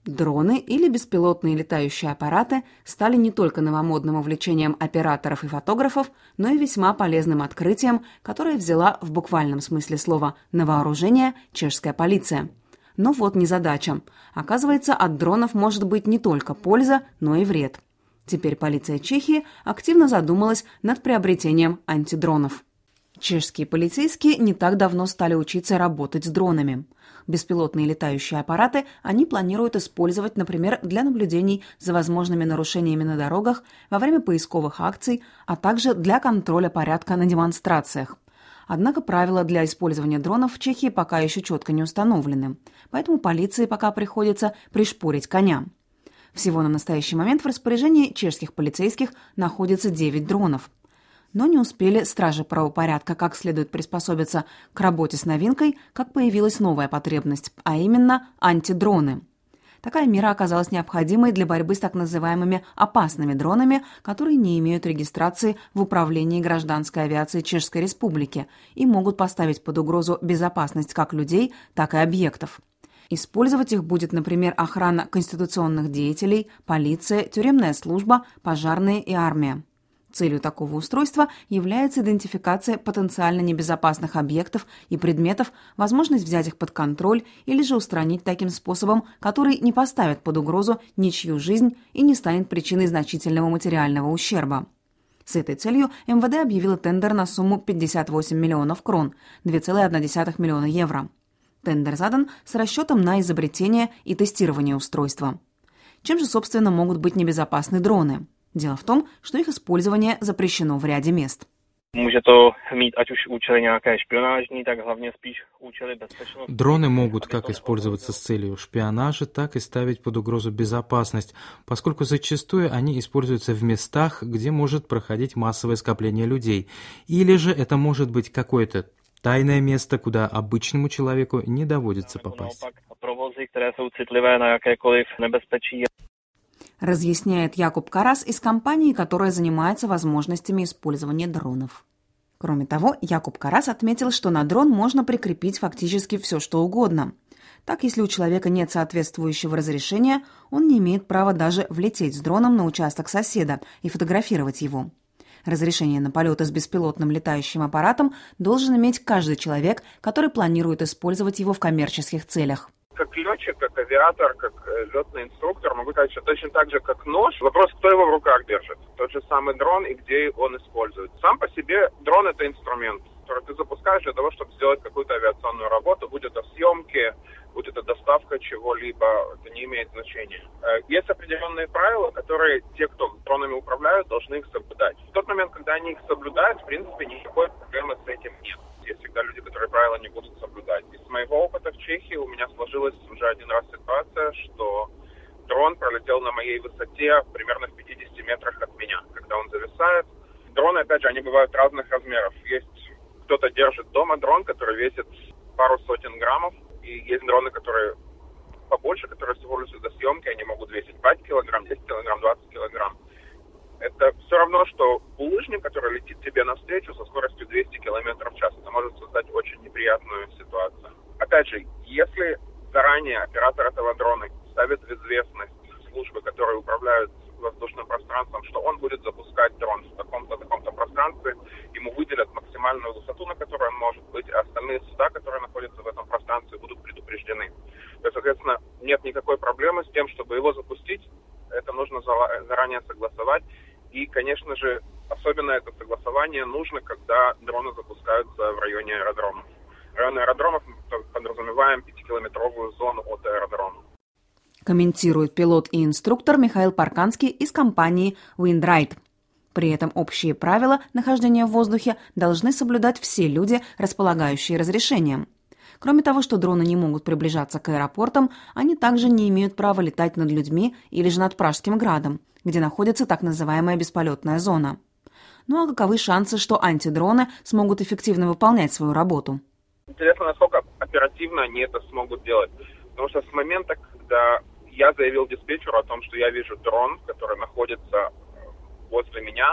Дроны или беспилотные летающие аппараты стали не только новомодным увлечением операторов и фотографов, но и весьма полезным открытием, которое взяла в буквальном смысле слова на вооружение чешская полиция. Но вот незадача. Оказывается, от дронов может быть не только польза, но и вред. Теперь полиция Чехии активно задумалась над приобретением антидронов. Чешские полицейские не так давно стали учиться работать с дронами. Беспилотные летающие аппараты они планируют использовать, например, для наблюдений за возможными нарушениями на дорогах во время поисковых акций, а также для контроля порядка на демонстрациях. Однако правила для использования дронов в Чехии пока еще четко не установлены, поэтому полиции пока приходится пришпорить коня. Всего на настоящий момент в распоряжении чешских полицейских находится 9 дронов. Но не успели стражи правопорядка как следует приспособиться к работе с новинкой, как появилась новая потребность, а именно антидроны. Такая мера оказалась необходимой для борьбы с так называемыми опасными дронами, которые не имеют регистрации в Управлении гражданской авиации Чешской Республики и могут поставить под угрозу безопасность как людей, так и объектов. Использовать их будет, например, охрана конституционных деятелей, полиция, тюремная служба, пожарные и армия. Целью такого устройства является идентификация потенциально небезопасных объектов и предметов, возможность взять их под контроль или же устранить таким способом, который не поставит под угрозу ничью жизнь и не станет причиной значительного материального ущерба. С этой целью МВД объявило тендер на сумму 58 миллионов крон, 2,1 миллиона евро. Тендер задан с расчетом на изобретение и тестирование устройства. Чем же, собственно, могут быть небезопасны дроны? Дело в том, что их использование запрещено в ряде мест. Дроны могут как использоваться с целью шпионажа, так и ставить под угрозу безопасность, поскольку зачастую они используются в местах, где может проходить массовое скопление людей. Или же это может быть какое-то тайное место, куда обычному человеку не доводится попасть. Разъясняет Якуб Карас из компании, которая занимается возможностями использования дронов. Кроме того, Якуб Карас отметил, что на дрон можно прикрепить фактически все, что угодно. Так, если у человека нет соответствующего разрешения, он не имеет права даже влететь с дроном на участок соседа и фотографировать его. Разрешение на полеты с беспилотным летающим аппаратом должен иметь каждый человек, который планирует использовать его в коммерческих целях. Как летчик, как авиатор, как летный инструктор, могу сказать, что точно так же, как нож, вопрос, кто его в руках держит. Тот же самый дрон и где он использует. Сам по себе дрон — это инструмент, который ты запускаешь для того, чтобы сделать какую-то авиационную работу, будь это съемки, будь это доставка чего-либо, это не имеет значения. Есть определенные правила, которые те, кто дронами управляют, должны их соблюдать. В тот момент, когда они их соблюдают, в принципе, никакой проблемы с этим нет. Есть всегда люди, которые правила не будут соблюдать. Из моего опыта в Чехии у меня сложилась уже один раз ситуация, что дрон пролетел на моей высоте примерно в 50 метрах от меня, когда он зависает. Дроны, опять же, они бывают разных размеров. Есть кто-то держит дома дрон, который весит пару сотен граммов, и есть дроны, которые побольше, которые используются для съемки, они могут весить 5 килограмм, 10 килограмм, 20 килограмм. Это все равно, что булыжник, который летит тебе навстречу со скоростью 200 км в час. Это может создать очень неприятную ситуацию. Опять же, если заранее оператор этого дрона ставит в известность службы, которые управляют воздушным пространством, что он будет запускать дрон в таком-то пространстве, ему выделят максимальную высоту, на которой он может быть, а остальные суда, которые находятся в этом пространстве, будут предупреждены. То есть, соответственно, нет никакой проблемы с тем, чтобы его запустить. Это нужно заранее согласовать. И, конечно же, особенно это согласование нужно, когда дроны запускаются в районе аэродромов. В районе аэродромов мы подразумеваем 5-километровую зону от аэродрома. Комментирует пилот и инструктор Михаил Парканский из компании Windride. При этом общие правила нахождения в воздухе должны соблюдать все люди, располагающие разрешением. Кроме того, что дроны не могут приближаться к аэропортам, они также не имеют права летать над людьми или же над Пражским градом, где находится так называемая бесполетная зона. Ну а каковы шансы, что антидроны смогут эффективно выполнять свою работу? Интересно, насколько оперативно они это смогут делать. Потому что с момента, когда я заявил диспетчеру о том, что я вижу дрон, который находится возле меня,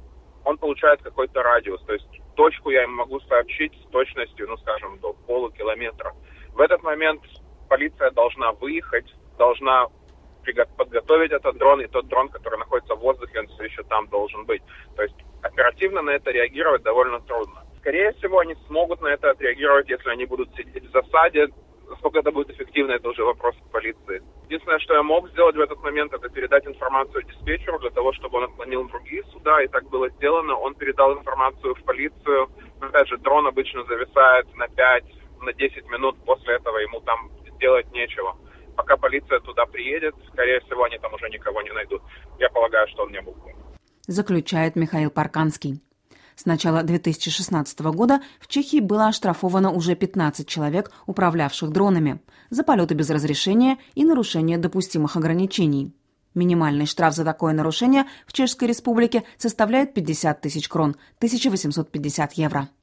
он получает какой-то радиус. То есть точку я ему могу сообщить с точностью, до полукилометра. В этот момент полиция должна выехать, должна подготовить этот дрон, и тот дрон, который находится в воздухе, он все еще там должен быть. То есть оперативно на это реагировать довольно трудно. Скорее всего, они смогут на это отреагировать, если они будут сидеть в засаде. Насколько это будет эффективно, это уже вопрос к полиции. Единственное, что я мог сделать в этот момент, это передать информацию диспетчеру для того, чтобы он отклонил другие суда, и так было сделано. Он передал информацию в полицию. Но, опять же, дрон обычно зависает на 5-10 минут, после этого ему там делать нечего. Пока полиция туда приедет, скорее всего, они там уже никого не найдут. Я полагаю, что он не был. Заключает Михаил Парканский. С начала 2016 года в Чехии было оштрафовано уже 15 человек, управлявших дронами, за полеты без разрешения и нарушение допустимых ограничений. Минимальный штраф за такое нарушение в Чешской Республике составляет 50 тысяч крон, 1850 евро.